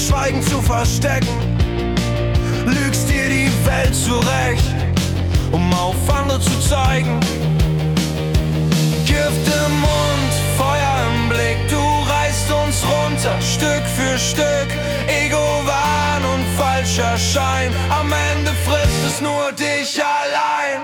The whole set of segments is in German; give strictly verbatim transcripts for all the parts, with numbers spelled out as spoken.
Schweigen zu verstecken, lügst dir die Welt zurecht, um auf andere zu zeigen. Gift im Mund, Feuer im Blick, du reißt uns runter, Stück für Stück. Ego-Wahn und falscher Schein, am Ende frisst es nur dich allein.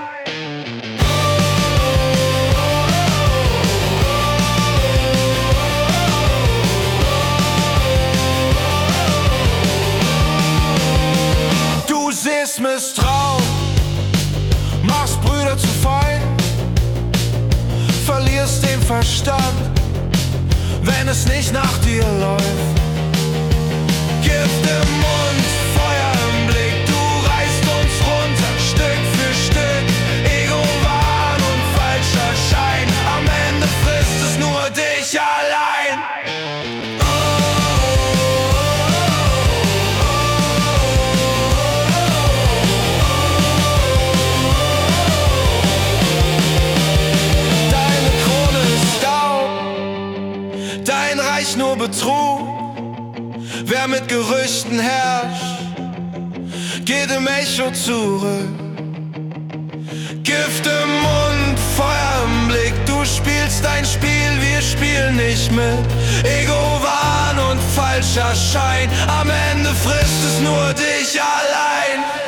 Du siehst Misstrauen, machst Brüder zu Feind, verlierst den Verstand, wenn es nicht nach dir läuft. Gift im Mund, Feuer im Blick, du reißt uns runter, Stück für Stück. Ego-Wahn und falscher Schein, am Ende frisst es nur dich allein. Deine Krone ist Staub, dein Reich nur Betrug. Wer mit Gerüchten herrscht, geht im Echo zurück. Gift im Mund, Feuer im Blick, du spielst dein Spiel, wir spielen nicht mit. Ego-Wahn und falscher Schein, am Ende frisst es nur dich allein.